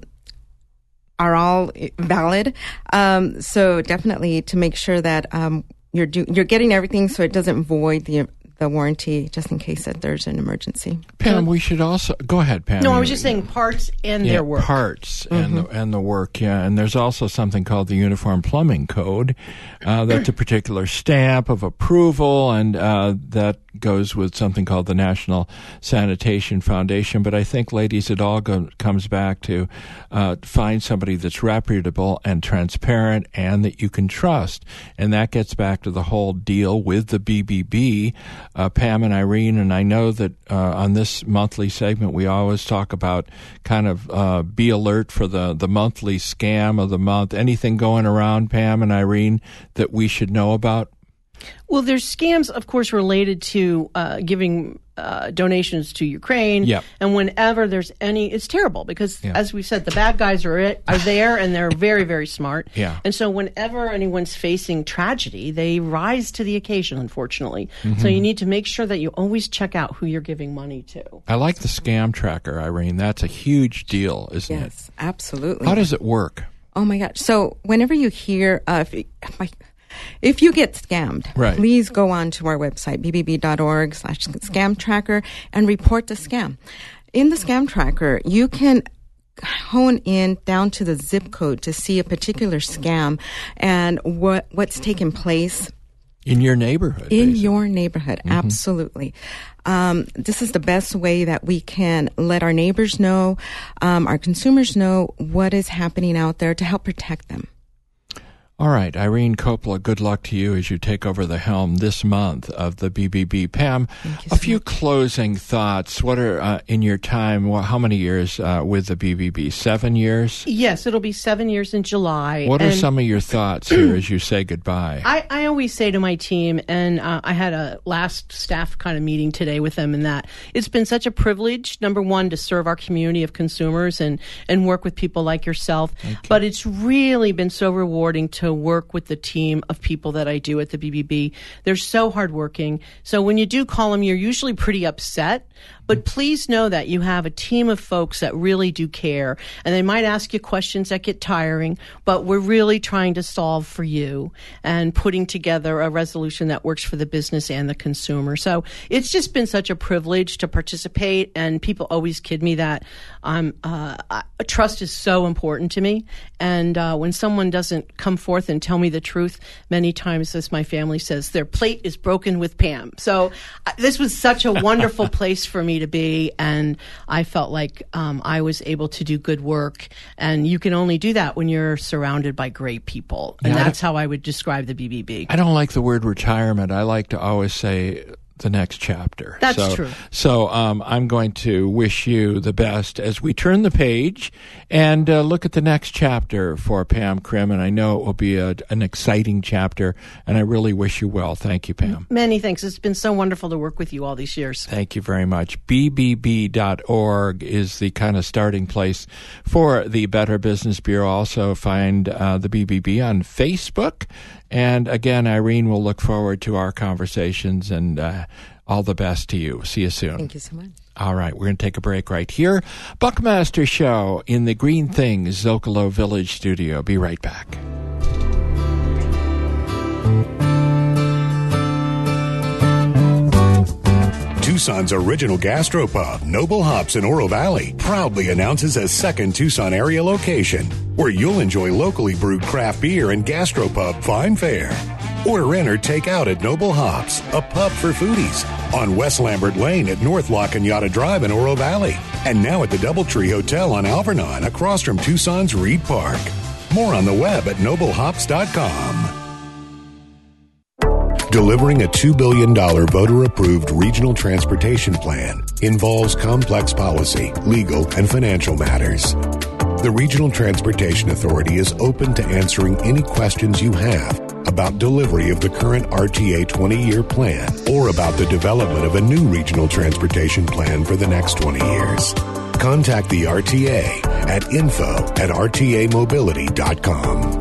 J: are all valid. Um, so definitely to make sure that um, you're do- you're getting everything so it doesn't void the the warranty, just in case that there's an emergency.
A: Pam, we should also go ahead, Pam.
G: No, I was just saying parts and
A: yeah,
G: their work.
A: Parts
G: Mm-hmm.
A: and the and the work, yeah. And there's also something called the Uniform Plumbing Code. Uh, that's a particular stamp of approval, and uh, that goes with something called the National Sanitation Foundation. But I think, ladies, it all go, comes back to uh, find somebody that's reputable and transparent and that you can trust. And that gets back to the whole deal with the B B B. Uh, Pam and Irene, and I know that uh, on this monthly segment we always talk about kind of uh, be alert for the, the monthly scam of the month. Anything going around, Pam and Irene, that we should know about?
G: Well, there's scams, of course, related to uh, giving uh, donations to Ukraine.
A: Yep.
G: And whenever there's any, it's terrible because,
A: Yeah.
G: as we said, the bad guys are it, are there and they're very, very smart.
A: Yeah.
G: And so whenever anyone's facing tragedy, they rise to the occasion, unfortunately.
A: Mm-hmm.
G: So you need to make sure that you always check out who you're giving money to.
A: I like the scam tracker, Irene. That's a huge deal, isn't
J: Yes,
A: it?
J: absolutely.
A: How does it work?
J: Oh my gosh! So whenever you hear, uh, if, if, my, if you get scammed,
A: Right.
J: please go on to our website b b b dot org slash scam tracker and report the scam. In the scam tracker, you can hone in down to the zip code to see a particular scam and what what's taken place
A: In your neighborhood.
J: in
A: basically.
J: your neighborhood. Absolutely. Um, this is the best way that we can let our neighbors know, um, our consumers know what is happening out there to help protect them.
A: All right, Irene Coppola, good luck to you as you take over the helm this month of the B B B. Pam, a few closing thoughts. What are, uh, in your time, well, how many years uh, with the B B B? Seven years?
G: Yes, it'll be seven years in July.
A: What are
G: and
A: some of your thoughts here as you say goodbye?
G: I, I always say to my team, and uh, I had a last staff kind of meeting today with them, in that it's been such a privilege, number one, to serve our community of consumers and, and work with people like yourself. But it's really been so rewarding to work with the team of people that I do at the B B B. They're so hardworking. So when you do call them, you're usually pretty upset. But please know that you have a team of folks that really do care. And they might ask you questions that get tiring, but we're really trying to solve for you and putting together a resolution that works for the business and the consumer. So it's just been such a privilege to participate. And people always kid me that um, uh, uh, trust is so important to me. And uh, when someone doesn't come forth and tell me the truth, many times, as my family says, their plate is broken with Pam. So uh, this was such a wonderful place for me to be, and I felt like um, I was able to do good work. And you can only do that when you're surrounded by great people, and
A: Yeah, I
G: that's how I would describe the B B B.
A: I don't like the word retirement. I like to always say the next chapter.
G: That's
A: so,
G: true.
A: So um, I'm going to wish you the best as we turn the page and uh, look at the next chapter for Pam Krim. And I know it will be a, an exciting chapter, and I really wish you well. Thank you, Pam.
G: Many thanks. It's been so wonderful to work with you all these years.
A: Thank you very much. B B B dot org is the kind of starting place for the Better Business Bureau. Also find uh, the B B B on Facebook. And again, Irene, will look forward to our conversations, and uh, all the best to you. See you soon.
J: Thank you so much.
A: All right, we're going to take a break right here. Buckmaster Show in the Green Things Zocalo Village studio. Be right back.
D: Tucson's original gastropub, Noble Hops in Oro Valley, proudly announces a second Tucson area location where you'll enjoy locally brewed craft beer and gastropub fine fare. Order in or take out at Noble Hops, a pub for foodies, on West Lambert Lane at North La Cañada Drive in Oro Valley, and now at the Doubletree Hotel on Alvernon across from Tucson's Reed Park. More on the web at noble hops dot com. Delivering a two billion dollars voter-approved regional transportation plan involves complex policy, legal, and financial matters. The Regional Transportation Authority is open to answering any questions you have about delivery of the current R T A twenty-year plan or about the development of a new regional transportation plan for the next twenty years. Contact the R T A at info at r t a mobility dot com.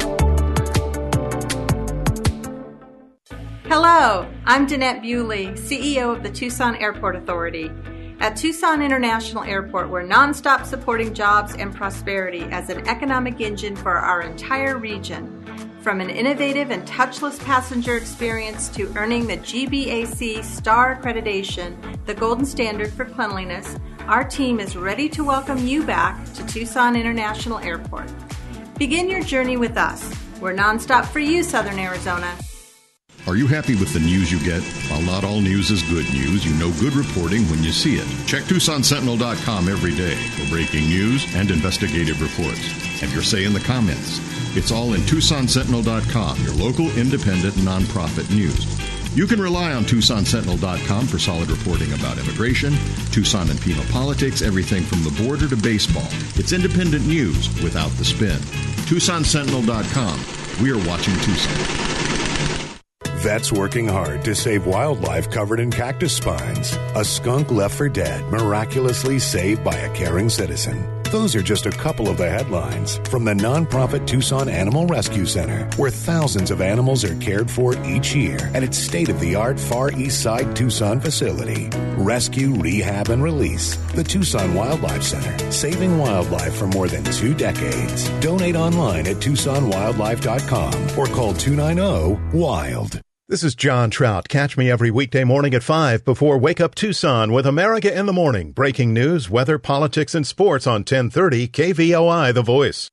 K: Hello, I'm Danette Bewley, C E O of the Tucson Airport Authority. At Tucson International Airport, we're nonstop supporting jobs and prosperity as an economic engine for our entire region. From an innovative and touchless passenger experience to earning the G B A C Star Accreditation, the golden standard for cleanliness, our team is ready to welcome you back to Tucson International Airport. Begin your journey with us. We're nonstop for you, Southern Arizona.
L: Are you happy with the news you get? While not all news is good news, you know good reporting when you see it. Check Tucson Sentinel dot com every day for breaking news and investigative reports. Have your say in the comments. It's all in Tucson Sentinel dot com, your local independent nonprofit news. You can rely on Tucson Sentinel dot com for solid reporting about immigration, Tucson and Pima politics, everything from the border to baseball. It's independent news without the spin. Tucson Sentinel dot com. We're watching Tucson.
D: Vets working hard to save wildlife covered in cactus spines. A skunk left for dead, miraculously saved by a caring citizen. Those are just a couple of the headlines from the nonprofit Tucson Animal Rescue Center, where thousands of animals are cared for each year at its state-of-the-art Far East Side Tucson facility. Rescue, rehab, and release. The Tucson Wildlife Center, saving wildlife for more than two decades. Donate online at tucson wildlife dot com or call two nine zero, WILD.
M: This is John Trout. Catch me every weekday morning at five before Wake Up Tucson with America in the Morning. Breaking news, weather, politics, and sports on ten thirty K V O I, The Voice.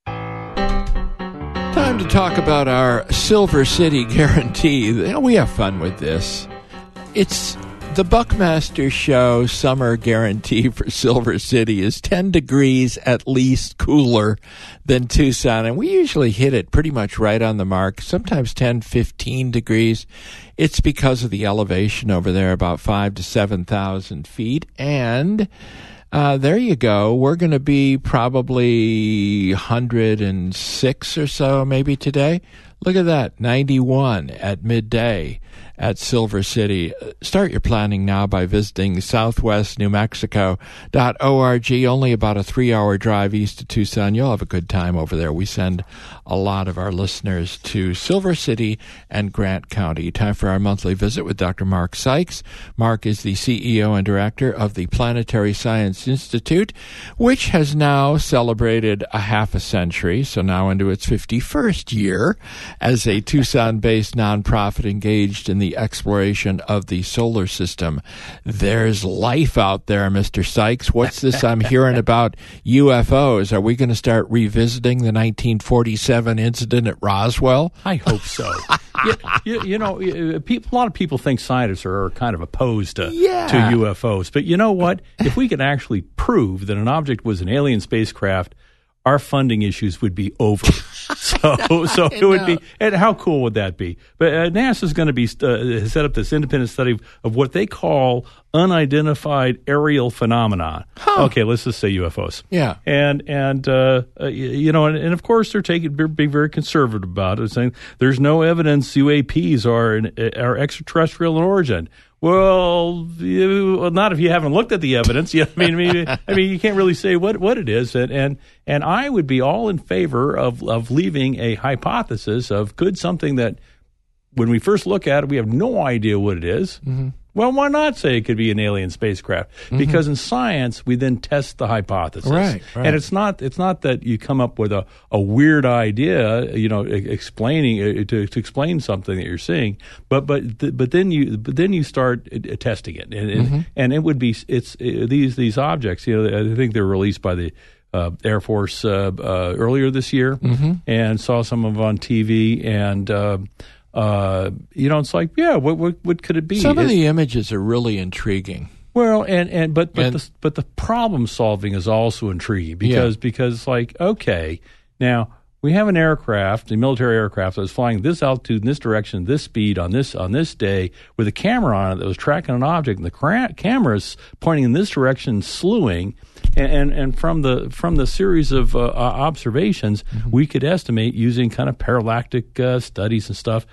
A: Time to talk about our Silver City Guarantee. You know, we have fun with this. It's the Buckmaster Show summer guarantee for Silver City is ten degrees at least cooler than Tucson. And we usually hit it pretty much right on the mark, sometimes ten, fifteen degrees. It's because of the elevation over there, about five to seven thousand feet. And uh, there you go. We're going to be probably one hundred six or so maybe today. Look at that, ninety-one at midday at Silver City. Start your planning now by visiting southwest new mexico dot org. Only about a three-hour drive east of Tucson. You'll have a good time over there. We send a lot of our listeners to Silver City and Grant County. Time for our monthly visit with Doctor Mark Sykes. Mark is the C E O and director of the Planetary Science Institute, which has now celebrated a half a century, so now into its fifty-first year, as a Tucson-based nonprofit engaged in the exploration of the solar system. There's life out there, Mister Sykes. What's this I'm hearing about U F Os? Are we going to start revisiting the nineteen forty-seven incident at Roswell?
N: I hope so. you, you, you know, people, a lot of people think scientists are kind of opposed to,
A: yeah.
N: to U F Os. But you know what? If we could actually prove that an object was an alien spacecraft, our funding issues would be over. So, so it would be, and how cool would that be? But uh, NASA's going to be uh, set up this independent study of, of what they call unidentified aerial phenomena.
A: Huh.
N: Okay, let's just say U F Os.
A: Yeah,
N: and and uh, uh, you know, and, and of course they're taking being very conservative about it, saying there's no evidence U A Ps are an, are extraterrestrial in origin. Well, you, well, not if you haven't looked at the evidence. Yeah, I mean, I mean, I mean, you can't really say what, what it is, and, and and I would be all in favor of of leaving a hypothesis of could something that, when we first look at it, we have no idea what it is. Mm-hmm. Well, why not say it could be an alien spacecraft? Mm-hmm. Because in science, we then test the hypothesis.
A: Right, right.
N: And it's not it's not that you come up with a, a weird idea, you know, explaining uh, to, to explain something that you're seeing, but but th- but then you but then you start uh, testing it, and and,
A: Mm-hmm.
N: and it would be it's uh, these these objects. You know, I think they were released by the uh, Air Force uh, uh, earlier this year,
A: Mm-hmm.
N: and saw some of them on T V and. Uh, Uh, you know, it's like, yeah, what what, what could it be?
A: Some of
N: it,
A: the images are really intriguing.
N: Well, and, and but but
A: And-
N: the, but the problem solving is also intriguing because
A: Yeah.
N: because it's like, okay, now we have an aircraft, a military aircraft that was flying this altitude in this direction, this speed on this on this day with a camera on it that was tracking an object, and the cra- camera is pointing in this direction, slewing. And, and and from the from the series of uh, observations, mm-hmm. we could estimate using kind of parallactic uh, studies and stuff.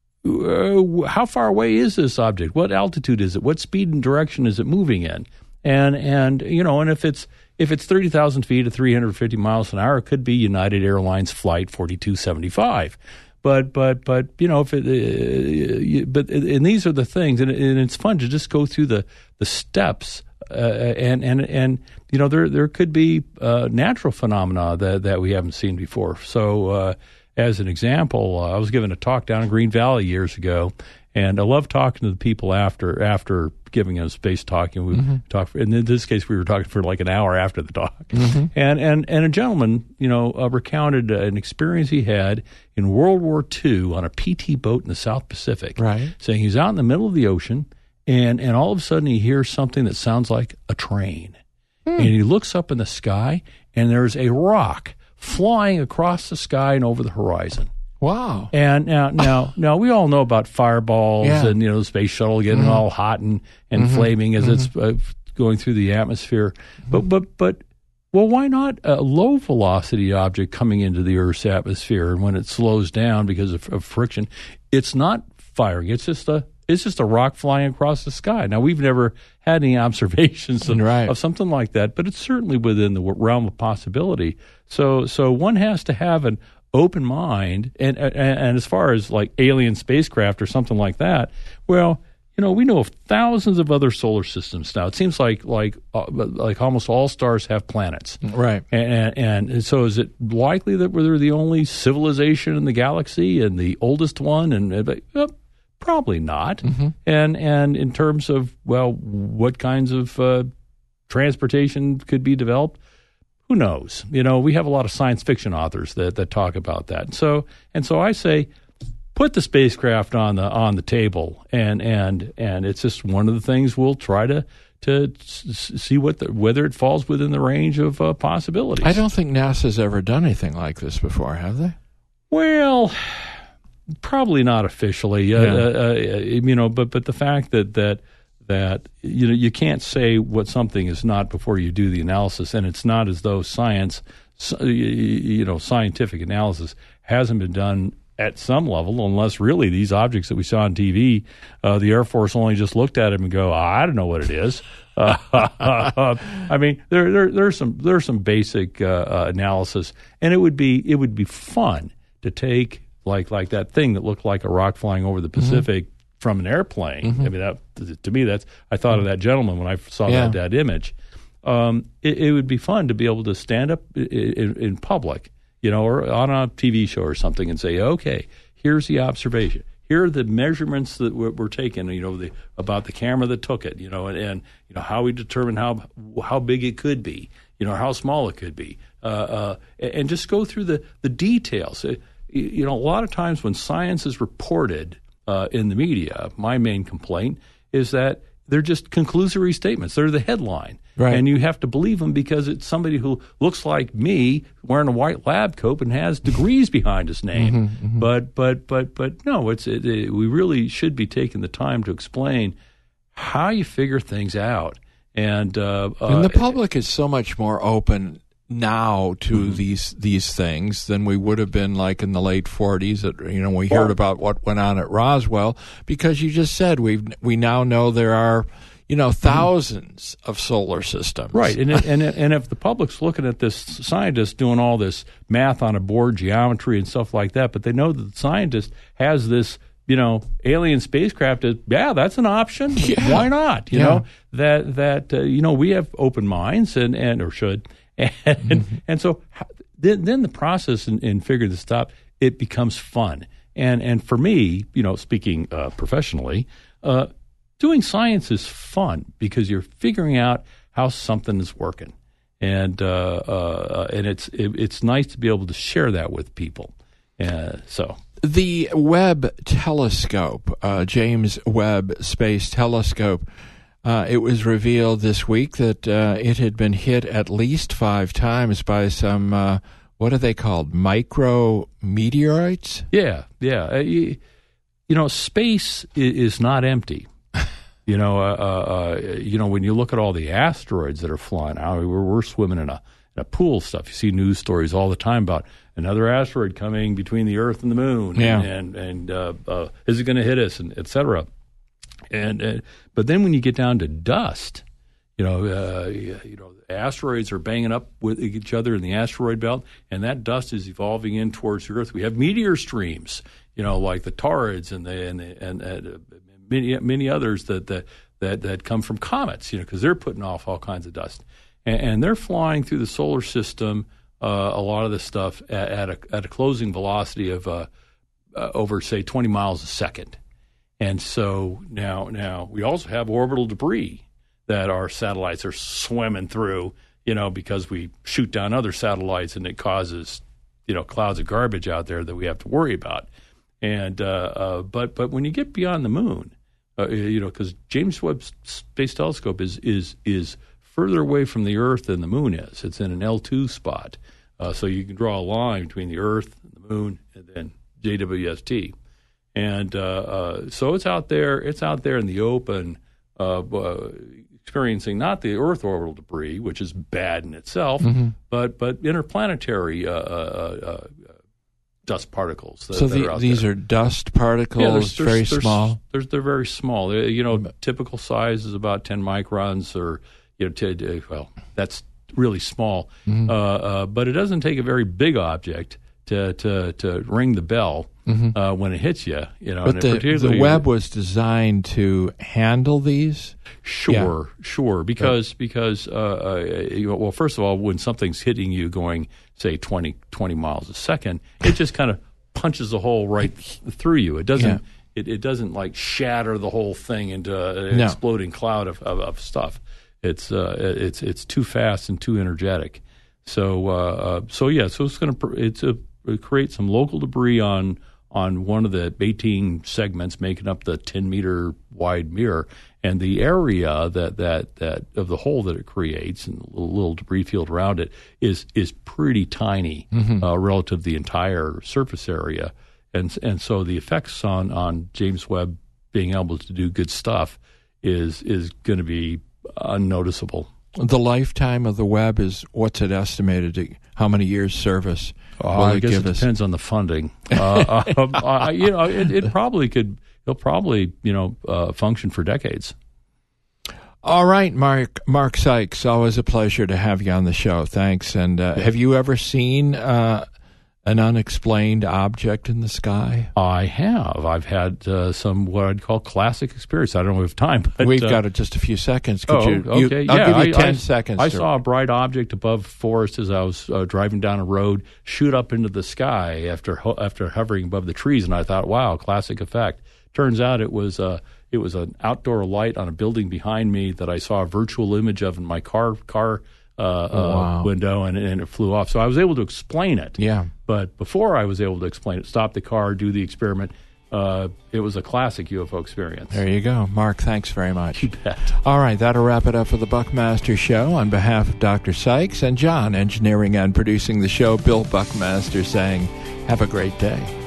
N: Uh, how far away is this object? What altitude is it? What speed and direction is it moving in? And and you know, and if it's if it's thirty thousand feet at three hundred fifty miles an hour, it could be United Airlines Flight forty-two seventy-five. But but but you know if it uh, you, but and these are the things, and, and it's fun to just go through the the steps. Uh, and and and you know there there could be uh, natural phenomena that, that we haven't seen before. So uh, as an example, uh, I was giving a talk down in Green Valley years ago, and I love talking to the people after after giving a space talk. And we mm-hmm. talked. And in this case, we were talking for like an hour after the talk. Mm-hmm. And and and a gentleman, you know, uh, recounted an experience he had in World War Two on a P T boat in the South Pacific.
A: Right,
N: saying he's out in the middle of the ocean. And and all of a sudden he hears something that sounds like a train. Mm. And he looks up in the sky, and there's a rock flying across the sky and over the horizon.
A: Wow.
N: And now now, now we all know about fireballs
A: yeah.
N: and, you know, the space shuttle getting mm. all hot and, and mm-hmm. flaming as mm-hmm. it's uh, going through the atmosphere. Mm-hmm. But, but, but, well, why not a low-velocity object coming into the Earth's atmosphere, and when it slows down because of, of friction, it's not firing. It's just a It's just a rock flying across the sky. Now, we've never had any observations of,
A: right.
N: of something like that, but it's certainly within the realm of possibility. So, so one has to have an open mind, and, and and as far as like alien spacecraft or something like that, well, you know, we know of thousands of other solar systems now. It seems like like uh, like almost all stars have planets,
A: right?
N: And, and and so, is it likely that we're the only civilization in the galaxy and the oldest one? And uh, probably not. Mm-hmm. And and in terms of, well, what kinds of uh, transportation could be developed, who knows? You know, we have a lot of science fiction authors that, that talk about that. So and so I say, put the spacecraft on the on the table, and and and it's just one of the things we'll try to to see what the, whether it falls within the range of uh, possibilities.
A: I don't think NASA's ever done anything like this before, have they?
N: Well, probably not officially, yeah. uh, uh, you know. But but the fact that that that you know you can't say what something is not before you do the analysis, and it's not as though science, you know, scientific analysis hasn't been done at some level, unless really these objects that we saw on T V, uh, the Air Force only just looked at them and go, I don't know what it is. Uh, I mean, there, there, there's some, there's some basic uh, uh, analysis, and it would be, it would be fun to take like, like that thing that looked like a rock flying over the Pacific mm-hmm. from an airplane. Mm-hmm. I mean, that to me, that's, I thought mm-hmm. of that gentleman when I saw
A: yeah.
N: that, that image. Um, it, it would be fun to be able to stand up in, in, in public, you know, or on a T V show or something, and say, okay, here's the observation. Here are the measurements that were, were taken, you know, the, about the camera that took it, you know, and, and you know how we determine how how big it could be, you know, how small it could be, uh, uh, and just go through the, the details. It, you know, a lot of times when science is reported uh, in the media, my main complaint is that they're just conclusory statements. They're the headline.
A: Right.
N: And you have to believe them because it's somebody who looks like me wearing a white lab coat and has degrees behind his name.
A: Mm-hmm, mm-hmm.
N: But but but but no, it's it, it, we really should be taking the time to explain how you figure things out. And uh,
A: and the
N: uh,
A: public is so much more open now to
N: mm-hmm.
A: these these things than we would have been like in the late forties. That you know we heard about what went on at Roswell, because you just said we we now know there are you know thousands of solar systems.
N: Right, and it, and it, and if the public's looking at this scientist doing all this math on a board, geometry and stuff like that, but they know that the scientist has this. You know, alien spacecraft is, yeah, that's an option.
A: Yeah.
N: Why not? You
A: yeah.
N: know, that, that uh, you know, we have open minds and, and or should. And, mm-hmm. and so then, then the process in, in figuring this out, it becomes fun. And and for me, you know, speaking uh, professionally, uh, doing science is fun because you're figuring out how something is working. And uh, uh, and it's it, it's nice to be able to share that with people. Uh, so.
A: The Webb telescope, uh, James Webb Space Telescope, uh, it was revealed this week that uh, it had been hit at least five times by some, uh, what are they called, micrometeorites?
N: Yeah, yeah. Uh, you, you know, space is, is not empty. You know, uh, uh, you know, when you look at all the asteroids that are flying out, we're, we're swimming in a, in a pool of stuff. You see news stories all the time about another asteroid coming between the Earth and the Moon,
A: yeah.
N: and and uh, uh, is it going to hit us, and et cetera. And uh, but then when you get down to dust, you know, uh, you know, asteroids are banging up with each other in the asteroid belt, and that dust is evolving in towards the Earth. We have meteor streams, you know, like the Taurids and the and the, and, and uh, many many others that that that, that come from comets, you know, because they're putting off all kinds of dust, and, and they're flying through the solar system. Uh, a lot of this stuff at, at, a, at a closing velocity of uh, uh, over, say, twenty miles a second. And so now, now we also have orbital debris that our satellites are swimming through, you know, because we shoot down other satellites and it causes, you know, clouds of garbage out there that we have to worry about. And uh, uh, but but when you get beyond the moon, uh, you know, because James Webb Space Telescope is is is further away from the Earth than the moon is. It's in an L two spot. Uh, so you can draw a line between the Earth and the moon and then J W S T. And uh, uh, so it's out there, it's out there in the open, uh, uh, experiencing not the Earth orbital debris, which is bad in itself,
A: mm-hmm.
N: but but interplanetary uh, uh, uh, dust particles. That,
A: so
N: that
A: the,
N: are out
A: these
N: there.
A: are dust particles,
N: yeah, there's, there's,
A: very
N: there's,
A: small?
N: There's, they're very small. They're, you know, typical size is about ten microns or, you know, to, well, that's really small,
A: mm-hmm.
N: uh, uh, but it doesn't take a very big object to to, to ring the bell
A: mm-hmm.
N: uh, when it hits you. You know,
A: but
N: and
A: the,
N: particularly,
A: the Webb was designed to handle these.
N: Sure,
A: yeah.
N: sure, because right. because uh, uh, you know, well, first of all, when something's hitting you going say twenty, twenty miles a second, it just kind of punches a hole right through you. It doesn't.
A: Yeah.
N: It, it doesn't like shatter the whole thing into an
A: no.
N: exploding cloud of, of, of stuff. It's uh, it's it's too fast and too energetic. So uh, uh, so yeah, so it's going to it's a create some local debris on on one of the eighteen segments making up the ten meter wide mirror, and the area that that that of the hole that it creates and the little debris field around it is is pretty tiny
A: mm-hmm.
N: uh, relative to the entire surface area, and and so the effects on on James Webb being able to do good stuff is is going to be unnoticeable.
A: The lifetime of the Webb is, what's it estimated to, how many years service
N: uh,
A: will
N: I
A: it
N: guess
A: give
N: it
A: us?
N: depends on the funding. uh, uh, uh, you know, it, it probably could, it'll probably, you know, uh, function for decades.
A: All right, Mark Mark Sykes, always a pleasure to have you on the show. Thanks. And uh, have you ever seen uh, an unexplained object in the sky?
N: I have. I've had uh, some what I'd call classic experience. I don't know if we have time. But,
A: We've
N: uh,
A: got just a few seconds. Could
N: oh,
A: you,
N: okay.
A: You, I'll
N: yeah,
A: give you
N: I,
A: ten
N: I,
A: seconds.
N: I
A: to,
N: saw a bright object above forest as I was uh, driving down a road shoot up into the sky after ho- after hovering above the trees, and I thought, wow, classic effect. Turns out it was uh, it was an outdoor light on a building behind me that I saw a virtual image of in my car car uh,
A: oh, wow.
N: uh, window, and, and it flew off. So I was able to explain it.
A: Yeah.
N: But before I was able to explain it, stop the car, do the experiment, uh, it was a classic U F O experience.
A: There you go. Mark, thanks very much.
N: You bet.
A: All right, that'll wrap it up for the Buckmaster Show. On behalf of Doctor Sykes and John, engineering and producing the show, Bill Buckmaster saying, have a great day.